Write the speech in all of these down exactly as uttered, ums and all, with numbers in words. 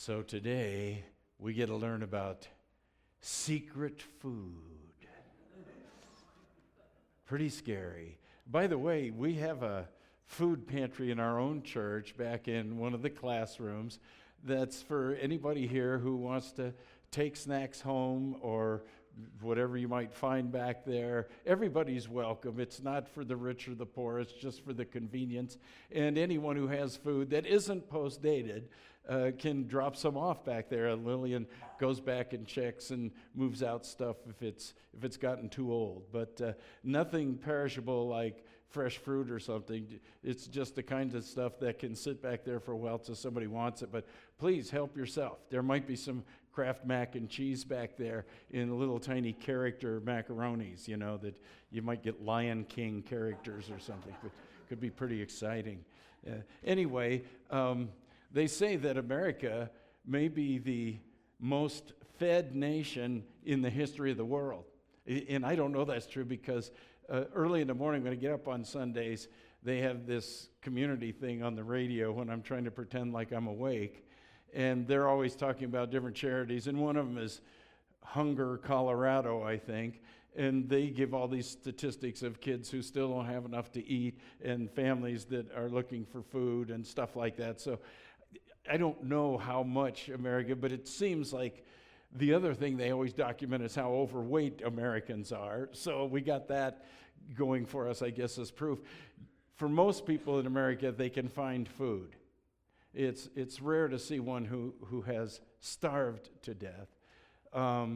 So today, we get to learn about secret food. Pretty scary. By the way, we have a food pantry in our own church back in one of the classrooms that's for anybody here who wants to take snacks home or whatever you might find back there. Everybody's welcome. It's not for the rich or the poor. It's just for the convenience. And anyone who has food that isn't post-dated uh, can drop some off back there. And Lillian goes back and checks and moves out stuff if it's if it's gotten too old. But uh, nothing perishable like fresh fruit or something. It's just the kind of stuff that can sit back there for a while till somebody wants it. But please help yourself. There might be some Kraft mac and cheese back there in little tiny character macaronis, you know, that you might get Lion King characters or something. But could be pretty exciting. Uh, anyway, um, they say that America may be the most fed nation in the history of the world. I- and I don't know that's true because uh, early in the morning when I get up on Sundays, they have this community thing on the radio when I'm trying to pretend like I'm awake. And they're always talking about different charities. And one of them is Hunger Colorado, I think. And they give all these statistics of kids who still don't have enough to eat and families that are looking for food and stuff like that. So I don't know how much America, but it seems like the other thing they always document is how overweight Americans are. So we got that going for us, I guess, as proof. For most people in America, they can find food. It's it's rare to see one who, who has starved to death, um,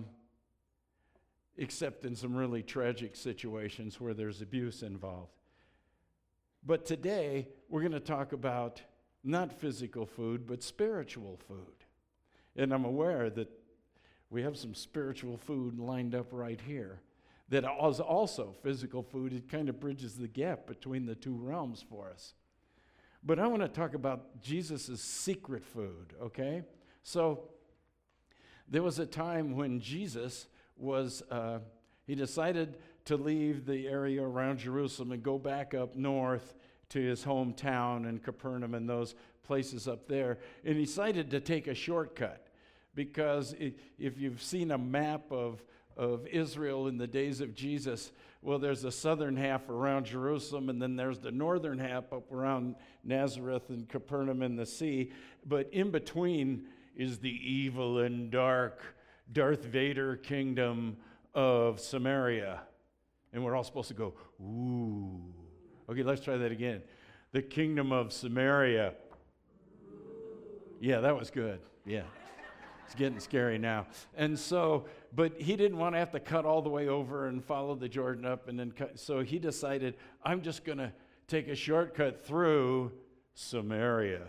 except in some really tragic situations where there's abuse involved. But today, we're going to talk about not physical food, but spiritual food. And I'm aware that we have some spiritual food lined up right here that is also physical food. It kind of bridges the gap between the two realms for us. But I want to talk about Jesus' secret food, okay? So there was a time when Jesus was, uh, he decided to leave the area around Jerusalem and go back up north to his hometown in Capernaum and those places up there. And he decided to take a shortcut because it, if you've seen a map of of Israel in the days of Jesus, well, there's the southern half around Jerusalem, and then there's the northern half up around Nazareth and Capernaum and the sea. But in between is the evil and dark Darth Vader kingdom of Samaria. And we're all supposed to go, ooh. Okay, let's try that again. The kingdom of Samaria. Yeah, that was good. Yeah. It's getting scary now. And so, but he didn't want to have to cut all the way over and follow the Jordan up and then cut. So he decided, I'm just going to take a shortcut through Samaria.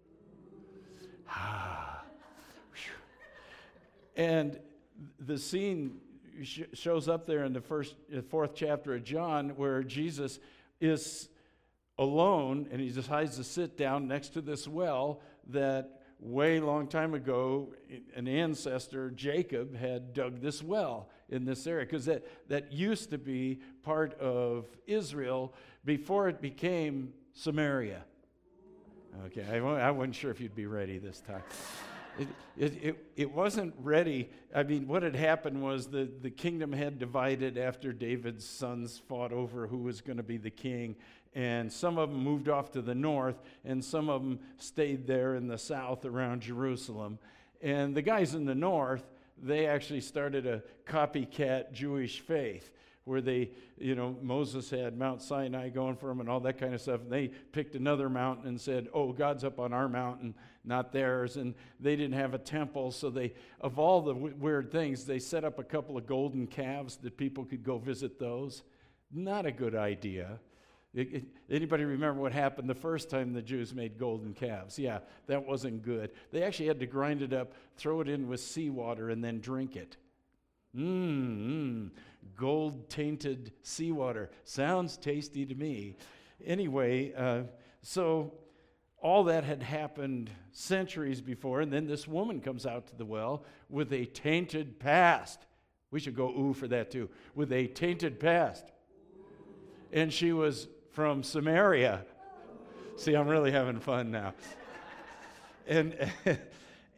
And the scene sh- shows up there in the first, uh, fourth chapter of John where Jesus is alone and he decides to sit down next to this well that way long time ago, an ancestor, Jacob, had dug this well in this area because that, that used to be part of Israel before it became Samaria. Okay, I, I wasn't sure if you'd be ready this time. It, it, it, it wasn't ready. I mean, what had happened was the, the kingdom had divided after David's sons fought over who was going to be the king. And some of them moved off to the north, and some of them stayed there in the south around Jerusalem. And the guys in the north, they actually started a copycat Jewish faith where they, you know, Moses had Mount Sinai going for them and all that kind of stuff. And they picked another mountain and said, oh, God's up on our mountain, not theirs. And they didn't have a temple, so they, of all the w- weird things, they set up a couple of golden calves that people could go visit those. Not a good idea. It, it, anybody remember what happened the first time the Jews made golden calves? Yeah, that wasn't good. They actually had to grind it up, throw it in with seawater, and then drink it. Mmm, gold-tainted seawater. Sounds tasty to me. Anyway, uh, so all that had happened centuries before, and then this woman comes out to the well with a tainted past. We should go ooh for that too. With a tainted past. And she was from Samaria. See, I'm really having fun now. And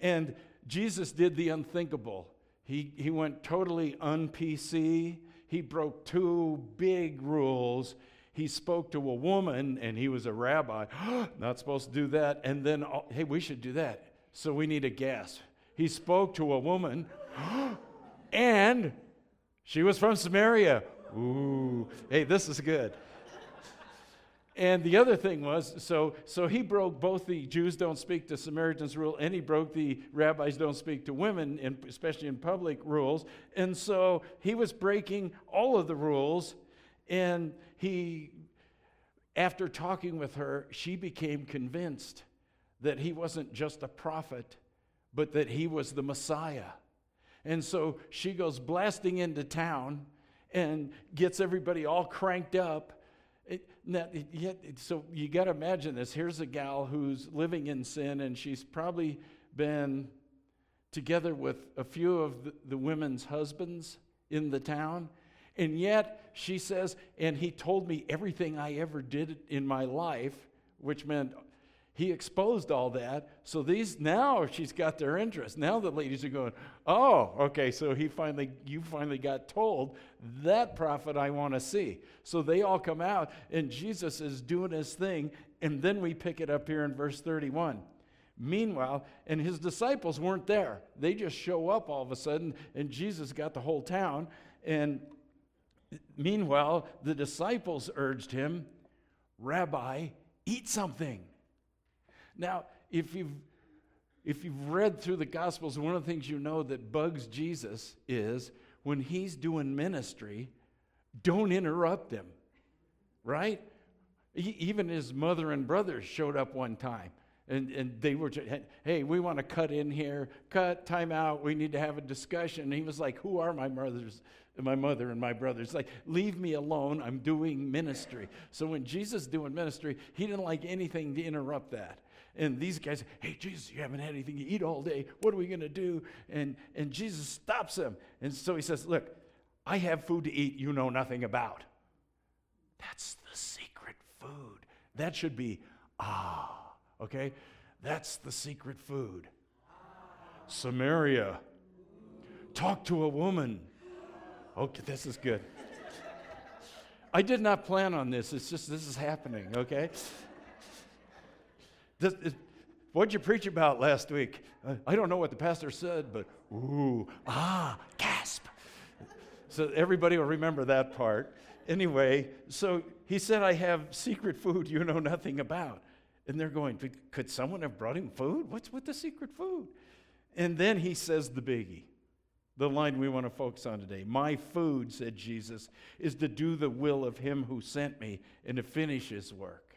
And Jesus did the unthinkable. He, he went totally un-P C. He broke two big rules. He spoke to a woman, and he was a rabbi. Not supposed to do that. And then, oh, hey, we should do that. So we need a gasp. He spoke to a woman, and she was from Samaria. Ooh, hey, this is good. And the other thing was, so so he broke both the Jews don't speak to Samaritans rule, and he broke the rabbis don't speak to women, in, especially in public rules. And so he was breaking all of the rules. And he, after talking with her, she became convinced that he wasn't just a prophet, but that he was the Messiah. And so she goes blasting into town and gets everybody all cranked up. It, now, it, yet, it, so you got to imagine this. Here's a gal who's living in sin, and she's probably been together with a few of the, the women's husbands in the town. And yet she says, and he told me everything I ever did in my life, which meant he exposed all that. So these, now she's got their interest. Now the ladies are going, oh, okay, so he finally, you finally got told that prophet I want to see. So they all come out, and Jesus is doing his thing, and then we pick it up here in verse thirty-one. Meanwhile, and his disciples weren't there. They just show up all of a sudden, and Jesus got the whole town. And meanwhile, the disciples urged him, Rabbi, eat something. Now, if you've, if you've read through the Gospels, one of the things you know that bugs Jesus is when he's doing ministry, don't interrupt him, right? He, even his mother and brothers showed up one time, and, and they were, just, hey, we want to cut in here, cut, time out, we need to have a discussion. And he was like, who are my brothers? My mother and my brothers, like, leave me alone, I'm doing ministry. So when Jesus is doing ministry, he didn't like anything to interrupt that. And these guys, hey, Jesus, you haven't had anything to eat all day. What are we going to do? And, and Jesus stops them. And so he says, look, I have food to eat you know nothing about. That's the secret food. That should be, ah, okay? That's the secret food. Samaria. Talk to a woman. Okay, this is good. I did not plan on this. It's just this is happening, okay? This, it, what'd you preach about last week? Uh, I don't know what the pastor said, but ooh, ah, gasp. So everybody will remember that part. Anyway, so he said, I have secret food you know nothing about. And they're going, could someone have brought him food? What's with the secret food? And then he says the biggie. The line we want to focus on today. My food, said Jesus, is to do the will of him who sent me and to finish his work.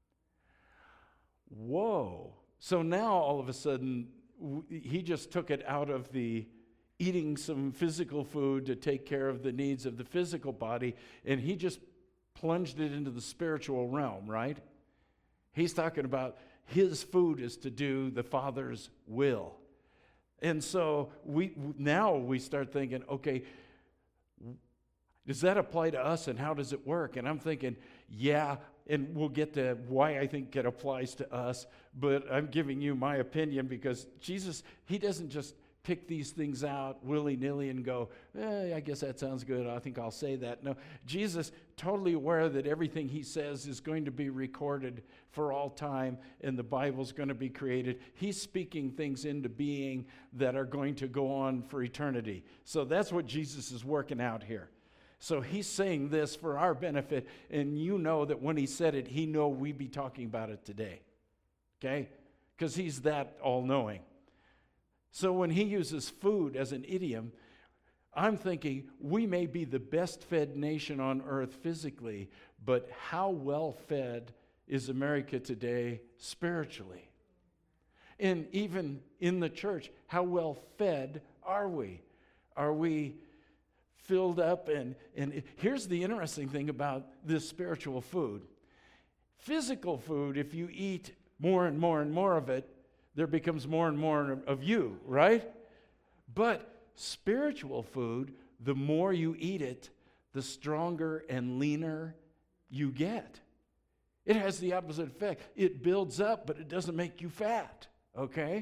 Whoa. So now all of a sudden, w- he just took it out of the eating some physical food to take care of the needs of the physical body, and he just plunged it into the spiritual realm, right? He's talking about his food is to do the Father's will. And so we now we start thinking, okay, does that apply to us and how does it work? And I'm thinking, yeah, and we'll get to why I think it applies to us, but I'm giving you my opinion because Jesus, he doesn't just pick these things out willy-nilly and go, eh, I guess that sounds good, I think I'll say that. No, Jesus, totally aware that everything he says is going to be recorded for all time and the Bible's going to be created. He's speaking things into being that are going to go on for eternity. So that's what Jesus is working out here. So he's saying this for our benefit, and you know that when he said it, he know we'd be talking about it today, okay? Because he's that all-knowing. So when he uses food as an idiom, I'm thinking we may be the best-fed nation on earth physically, but how well-fed is America today spiritually? And even in the church, how well-fed are we? Are we filled up? And, and here's the interesting thing about this spiritual food. Physical food, if you eat more and more and more of it, there becomes more and more of you, right? But spiritual food, the more you eat it, the stronger and leaner you get. It has the opposite effect. It builds up, but it doesn't make you fat, okay?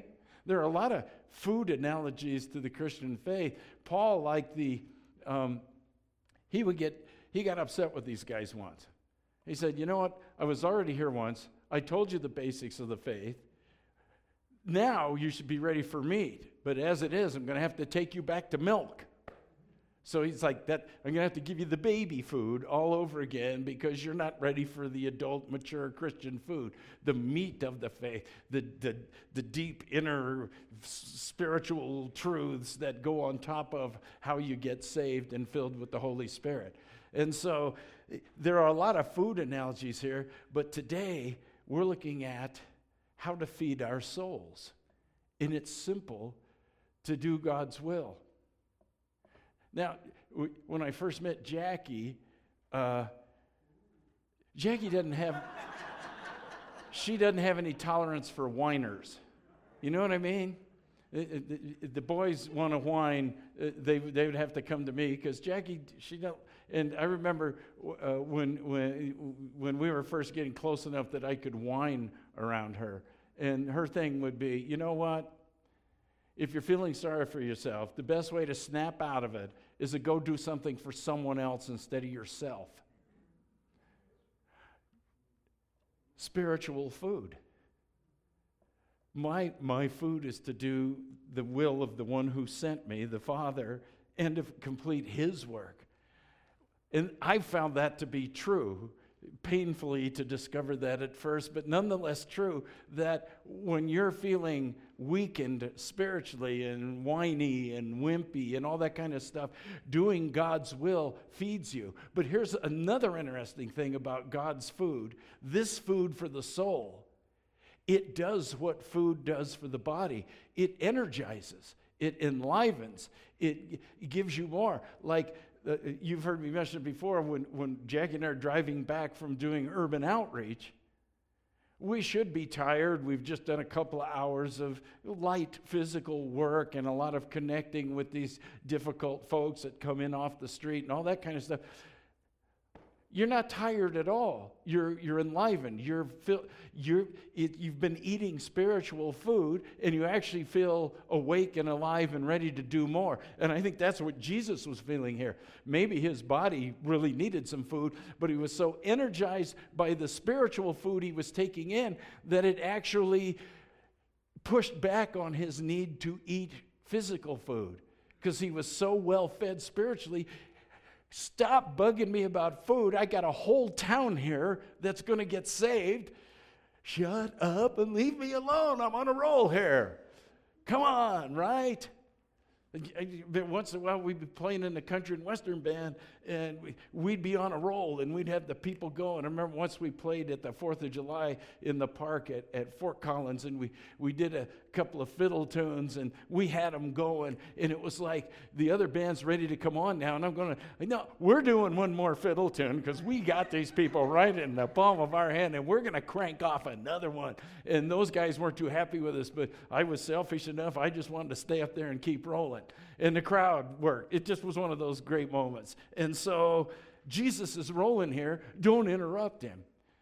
There are a lot of food analogies to the Christian faith. Paul, like the, um, he would get, he got upset with these guys once. He said, you know what, I was already here once. I told you the basics of the faith. Now you should be ready for meat. But as it is, I'm going to have to take you back to milk. So he's like, that. I'm going to have to give you the baby food all over again because you're not ready for the adult, mature Christian food, the meat of the faith, the, the, the deep inner spiritual truths that go on top of how you get saved and filled with the Holy Spirit. And so there are a lot of food analogies here, but today we're looking at how to feed our souls. And it's simple to do God's will. Now, w- when I first met Jackie, uh, Jackie doesn't have, she doesn't have any tolerance for whiners. You know what I mean? The, the, the boys want to whine, uh, they, they would have to come to me because Jackie, she don't, and I remember uh, when, when, when we were first getting close enough that I could whine around her. And her thing would be, you know what? If you're feeling sorry for yourself, the best way to snap out of it is to go do something for someone else instead of yourself. Spiritual food. My, my food is to do the will of the one who sent me, the Father, and to complete his work. And I found that to be true. Painfully to discover that at first, but nonetheless true, that when you're feeling weakened spiritually and whiny and wimpy and all that kind of stuff, doing God's will feeds you. But here's another interesting thing about God's food. This food for the soul, it does what food does for the body. It energizes, it enlivens, it, it gives you more. Like Uh, you've heard me mention it before, when, when Jackie and I are driving back from doing urban outreach, we should be tired. We've just done a couple of hours of light physical work and a lot of connecting with these difficult folks that come in off the street and all that kind of stuff. You're not tired at all. You're you're enlivened. You're feel, you're it, you've been eating spiritual food, and you actually feel awake and alive and ready to do more. And I think that's what Jesus was feeling here. Maybe his body really needed some food, but he was so energized by the spiritual food he was taking in that it actually pushed back on his need to eat physical food because he was so well fed spiritually. Stop bugging me about food. I got a whole town here that's going to get saved. Shut up and leave me alone. I'm on a roll here. Come on, right? Once in a while, we'd be playing in the country and western band, and we'd be on a roll, and we'd have the people going. I remember once we played at the fourth of July in the park at, at Fort Collins, and we, we did a couple of fiddle tunes, and we had them going, and it was like the other band's ready to come on now, and I'm going to, no, we're doing one more fiddle tune because we got these people right in the palm of our hand, and we're going to crank off another one. And those guys weren't too happy with us, but I was selfish enough. I just wanted to stay up there and keep rolling. And the crowd worked. It just was one of those great moments. And so Jesus is rolling here. Don't interrupt him.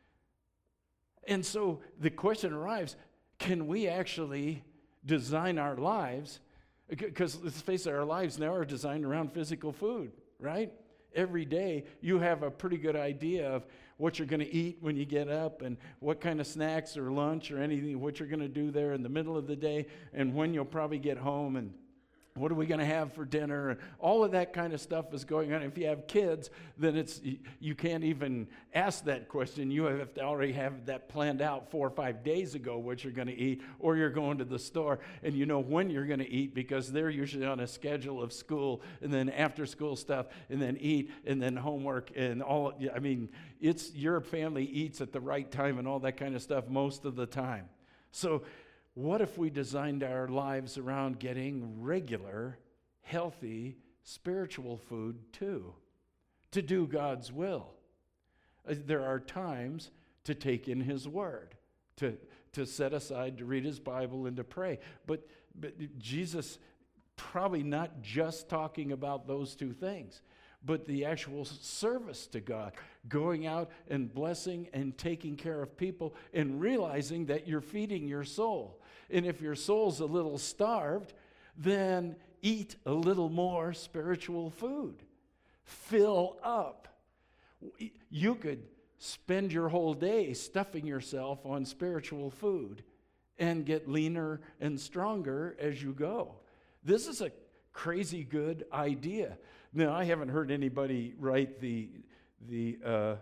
And so the question arrives, can we actually design our lives? Because let's face it, our lives now are designed around physical food, right? Every day you have a pretty good idea of what you're going to eat when you get up and what kind of snacks or lunch or anything, what you're going to do there in the middle of the day and when you'll probably get home and what are we going to have for dinner? All of that kind of stuff is going on. If you have kids, then it's you can't even ask that question. You have to already have that planned out four or five days ago what you're going to eat, or you're going to the store and you know when you're going to eat because they're usually on a schedule of school and then after school stuff and then eat and then homework and all. I mean, it's your family eats at the right time and all that kind of stuff most of the time. So what if we designed our lives around getting regular, healthy, spiritual food too, to do God's will? Uh, there are times to take in his word, to, to set aside to read his Bible and to pray. But, but Jesus probably not just talking about those two things, but the actual service to God, going out and blessing and taking care of people and realizing that you're feeding your soul. And if your soul's a little starved, then eat a little more spiritual food. Fill up. You could spend your whole day stuffing yourself on spiritual food and get leaner and stronger as you go. This is a crazy good idea. Now, I haven't heard anybody write the, the uh,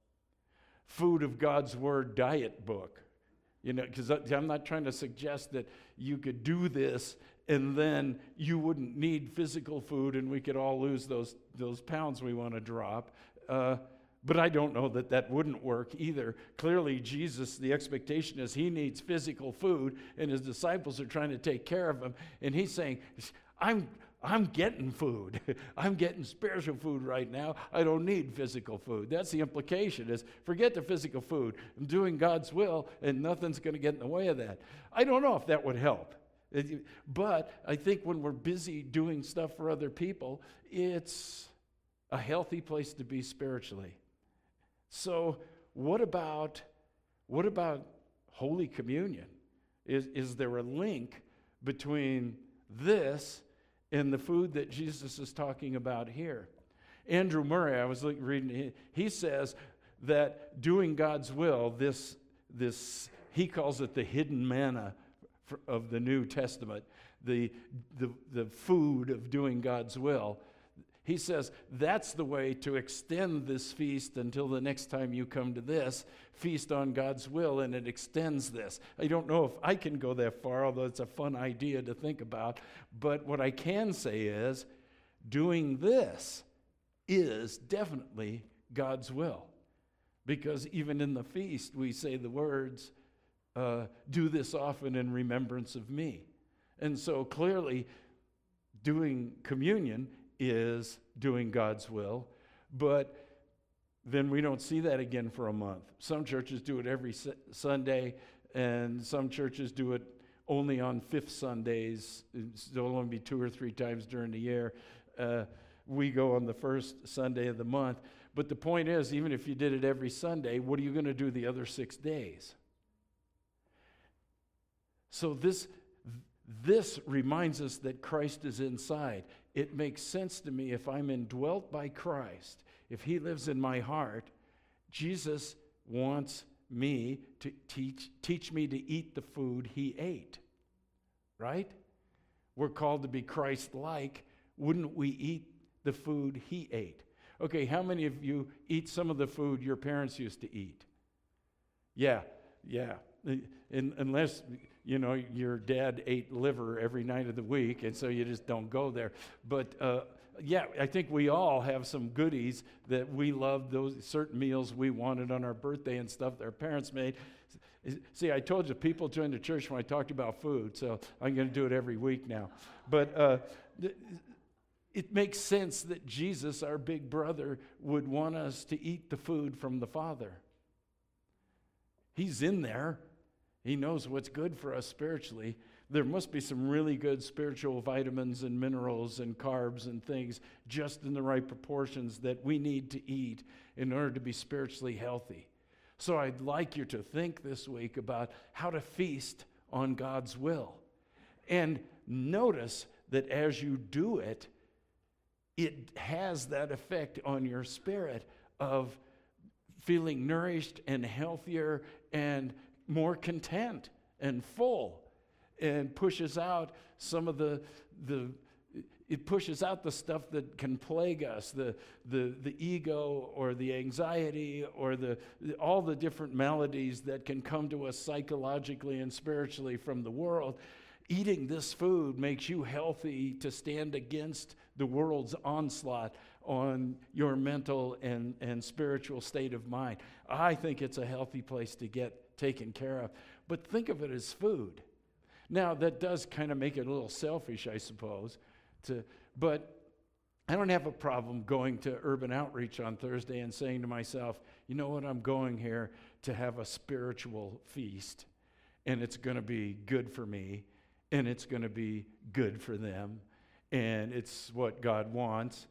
Food of God's Word diet book. You know, because I'm not trying to suggest that you could do this and then you wouldn't need physical food and we could all lose those, those pounds we want to drop. Uh, but I don't know that that wouldn't work either. Clearly, Jesus, the expectation is he needs physical food and his disciples are trying to take care of him. And he's saying, I'm I'm getting food. I'm getting spiritual food right now. I don't need physical food. That's the implication is forget the physical food. I'm doing God's will and nothing's going to get in the way of that. I don't know if that would help. But I think when we're busy doing stuff for other people, it's a healthy place to be spiritually. So what about what about Holy Communion? Is, is there a link between this and the food that Jesus is talking about here? Andrew Murray, I was reading, he says that doing God's will, this, this he calls it the hidden manna of the New Testament, the, the, the food of doing God's will. He says that's the way to extend this feast until the next time you come to this, feast on God's will, and it extends this. I don't know if I can go that far, although it's a fun idea to think about, but what I can say is doing this is definitely God's will, because even in the feast we say the words, uh, do this often in remembrance of me. And so clearly doing communion is doing God's will, but then we don't see that again for a month. Some churches do it every su- Sunday, and some churches do it only on fifth Sundays. It'll only be two or three times during the year. Uh, we go on the first Sunday of the month. But the point is, even if you did it every Sunday, what are you going to do the other six days? So this This reminds us that Christ is inside. It makes sense to me if I'm indwelt by Christ, if he lives in my heart, Jesus wants me to teach, teach me to eat the food he ate, right? We're called to be Christ-like. Wouldn't we eat the food he ate? Okay, how many of you eat some of the food your parents used to eat? Yeah, yeah. In, unless, you know, your dad ate liver every night of the week, and so you just don't go there. But, uh, yeah, I think we all have some goodies that we love, those certain meals we wanted on our birthday and stuff that our parents made. See, I told you, people joined the church when I talked about food, so I'm going to do it every week now. But uh, th- it makes sense that Jesus, our big brother, would want us to eat the food from the Father. He's in there. He knows what's good for us spiritually. There must be some really good spiritual vitamins and minerals and carbs and things just in the right proportions that we need to eat in order to be spiritually healthy. So I'd like you to think this week about how to feast on God's will. And notice that as you do it, it has that effect on your spirit of feeling nourished and healthier and more content and full, and pushes out some of the the it pushes out the stuff that can plague us, the the the ego or the anxiety or the, the all the different maladies that can come to us psychologically and spiritually from the world. Eating this food makes you healthy to stand against the world's onslaught on your mental and, and spiritual state of mind. I think it's a healthy place to get taken care of. But think of it as food. Now, that does kind of make it a little selfish, I suppose. To, but I don't have a problem going to Urban Outreach on Thursday and saying to myself, you know what, I'm going here to have a spiritual feast, and it's going to be good for me, and it's going to be good for them, and it's what God wants.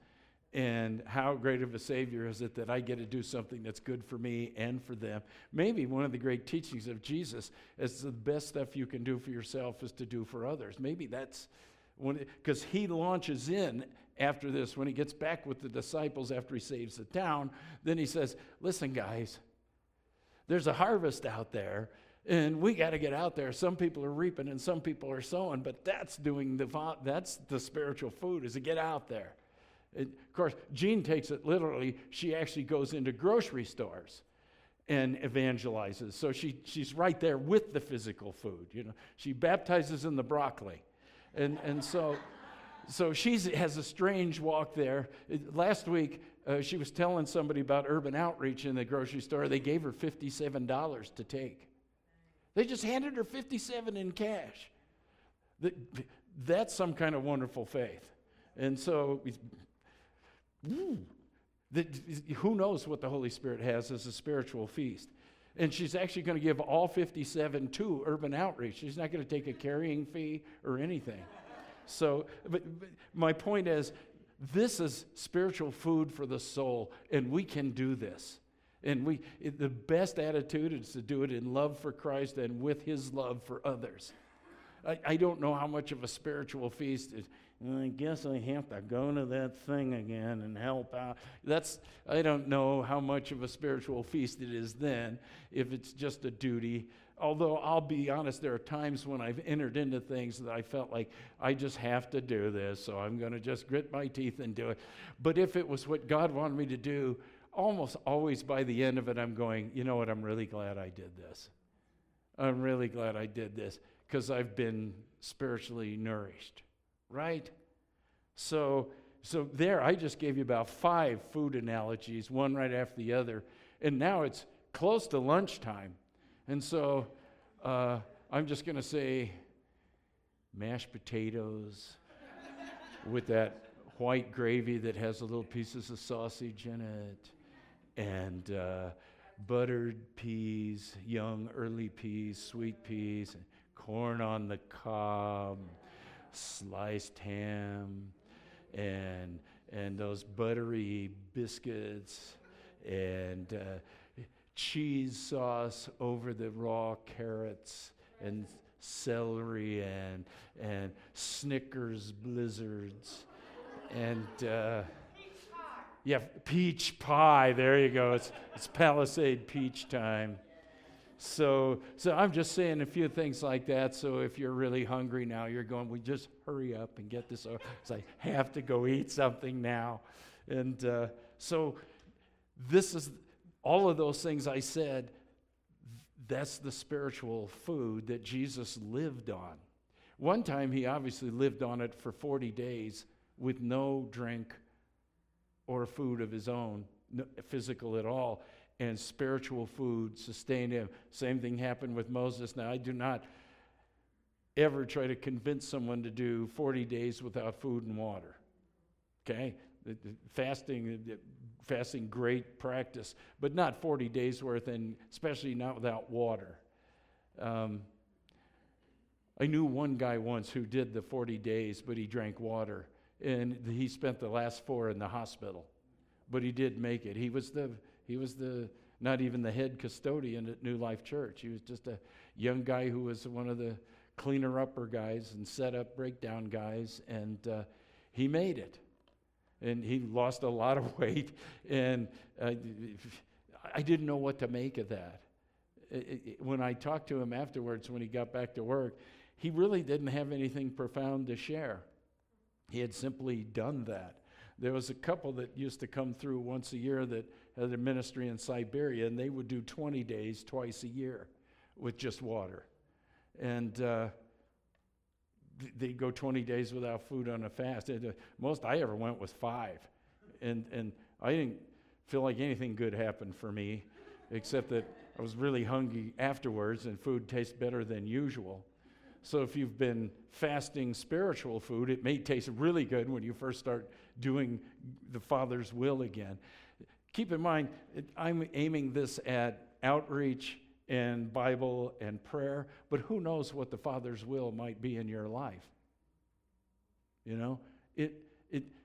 And how great of a Savior is it that I get to do something that's good for me and for them? Maybe one of the great teachings of Jesus is the best stuff you can do for yourself is to do for others. Maybe that's when, because he launches in after this, when he gets back with the disciples after he saves the town, then he says, listen, guys, there's a harvest out there, and we got to get out there. Some people are reaping and some people are sowing, but that's doing the that's the spiritual food, is to get out there. It, of course, Jean takes it literally. She actually goes into grocery stores and evangelizes. So she she's right there with the physical food. You know, she baptizes in the broccoli, and and so so she has a strange walk there. It, last week, uh, she was telling somebody about urban outreach in the grocery store. They gave her fifty-seven dollars to take. They just handed her fifty-seven in cash. That, that's some kind of wonderful faith. And so, ooh, the, who knows what the Holy Spirit has as a spiritual feast. And she's actually going to give all fifty-seven to Urban Outreach. She's not going to take a carrying fee or anything. So, but, but my point is, this is spiritual food for the soul, and we can do this. And we, it, the best attitude is to do it in love for Christ and with his love for others. I, I don't know how much of a spiritual feast is. I guess I have to go to that thing again and help out. That's, I don't know how much of a spiritual feast it is then, if it's just a duty. Although I'll be honest, there are times when I've entered into things that I felt like I just have to do this, so I'm going to just grit my teeth and do it. But if it was what God wanted me to do, almost always by the end of it, I'm going, you know what, I'm really glad I did this. I'm really glad I did this because I've been spiritually nourished, right? So, so there, I just gave you about five food analogies, one right after the other, and now it's close to lunchtime. And so uh, I'm just going to say mashed potatoes with that white gravy that has little pieces of sausage in it, and uh, buttered peas, young early peas, sweet peas, and corn on the cob, sliced ham, and and those buttery biscuits, and uh, cheese sauce over the raw carrots and celery, and and Snickers blizzards. And uh, yeah, peach pie. There you go. It's it's Palisade peach time. So so I'm just saying a few things like that. So if you're really hungry now, you're going, we just hurry up and get this over. So I have to go eat something now. And uh, so this is all of those things I said. That's the spiritual food that Jesus lived on. One time he obviously lived on it for forty days. With no drink or food of his own, no, physical at all, and spiritual food sustained him. Same thing happened with Moses. Now, I do not ever try to convince someone to do forty days without food and water. Okay? The, the fasting, the, fasting, great practice, but not forty days worth, and especially not without water. Um, I knew one guy once who did the forty days, but he drank water. And he spent the last four in the hospital, but he did make it. He was the he was the not even the head custodian at New Life Church. He was just a young guy who was one of the cleaner-upper guys and set-up breakdown guys, and uh, he made it. And he lost a lot of weight, and uh, I didn't know what to make of that. It, it, when I talked to him afterwards, when he got back to work, he really didn't have anything profound to share. He had simply done that. There was a couple that used to come through once a year that had a ministry in Siberia, and they would do twenty days twice a year with just water. And uh, th- they'd go twenty days without food on a fast. And, uh, most I ever went was five. And, and I didn't feel like anything good happened for me, except that I was really hungry afterwards, and food tastes better than usual. So if you've been fasting spiritual food, it may taste really good when you first start doing the Father's will again. Keep in mind, it, I'm aiming this at outreach and Bible and prayer, but who knows what the Father's will might be in your life? You know, it it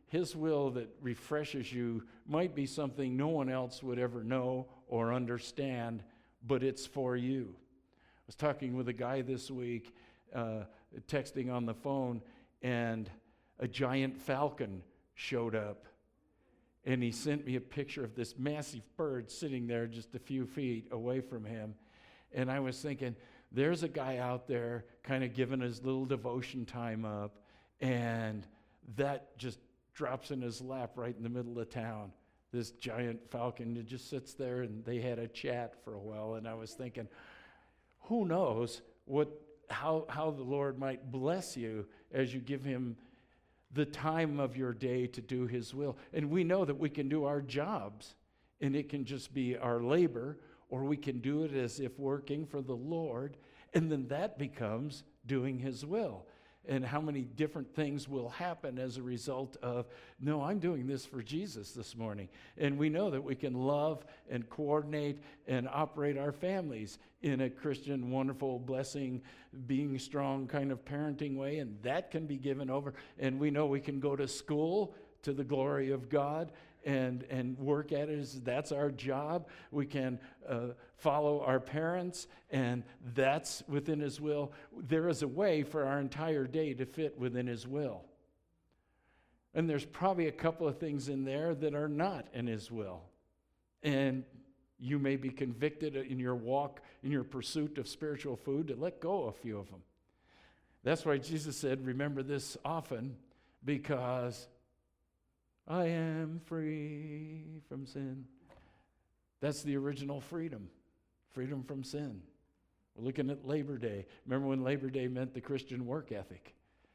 His will that refreshes you might be something no one else would ever know or understand, but it's for you. I was talking with a guy this week, uh, texting on the phone, and a giant falcon showed up. And he sent me a picture of this massive bird sitting there just a few feet away from him. And I was thinking, there's a guy out there kind of giving his little devotion time up, and that just drops in his lap right in the middle of town. This giant falcon, it just sits there, and they had a chat for a while. And I was thinking, who knows what how how the Lord might bless you as you give him the time of your day to do his will. And we know that we can do our jobs, and it can just be our labor, or we can do it as if working for the Lord, and then that becomes doing his will. And how many different things will happen as a result of, no, I'm doing this for Jesus this morning. And we know that we can love and coordinate and operate our families in a Christian, wonderful, blessing, being strong kind of parenting way, and that can be given over. And we know we can go to school to the glory of God and and work at it. As that's our job. We can uh, follow our parents, and that's within his will. There is a way for our entire day to fit within his will. And there's probably a couple of things in there that are not in his will. And you may be convicted in your walk, in your pursuit of spiritual food, to let go of a few of them. That's why Jesus said, remember this often, because I am free from sin. That's the original freedom, freedom from sin. We're looking at Labor Day. Remember when Labor Day meant the Christian work ethic?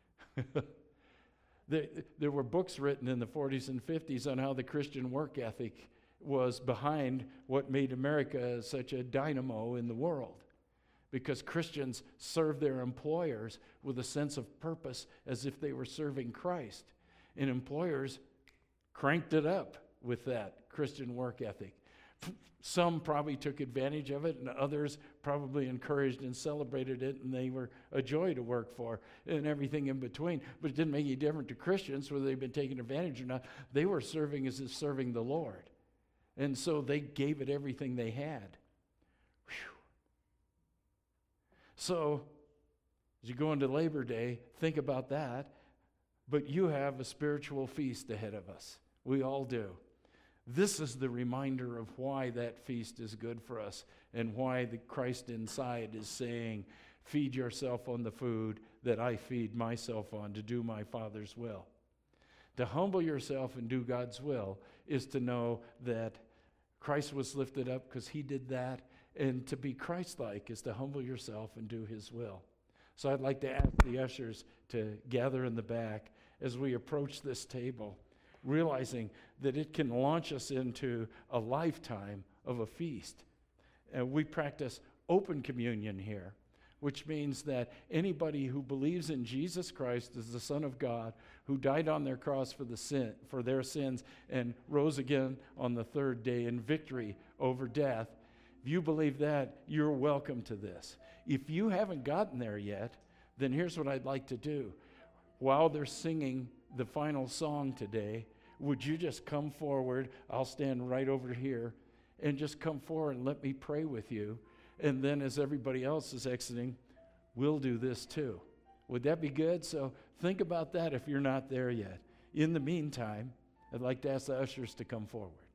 there, there were books written in the forties and fifties on how the Christian work ethic was behind what made America such a dynamo in the world. Because Christians served their employers with a sense of purpose as if they were serving Christ. And employers cranked it up with that Christian work ethic. Some probably took advantage of it, and others probably encouraged and celebrated it, and they were a joy to work for, and everything in between. But it didn't make any difference to Christians whether they've been taken advantage or not. They were serving as if serving the Lord. And so they gave it everything they had. Whew. So, as you go into Labor Day, think about that. But you have a spiritual feast ahead of us. We all do. This is the reminder of why that feast is good for us, and why the Christ inside is saying, feed yourself on the food that I feed myself on to do my Father's will. To humble yourself and do God's will is to know that Christ was lifted up because he did that, and to be Christ-like is to humble yourself and do his will. So I'd like to ask the ushers to gather in the back as we approach this table, realizing that it can launch us into a lifetime of a feast. And we practice open communion here, which means that anybody who believes in Jesus Christ as the Son of God, who died on their cross for the sin, for their sins, and rose again on the third day in victory over death, if you believe that, you're welcome to this. If you haven't gotten there yet, then here's what I'd like to do. While they're singing the final song today, would you just come forward? I'll stand right over here, and just come forward and let me pray with you. And then as everybody else is exiting, we'll do this too. Would that be good? So think about that if you're not there yet. In the meantime, I'd like to ask the ushers to come forward.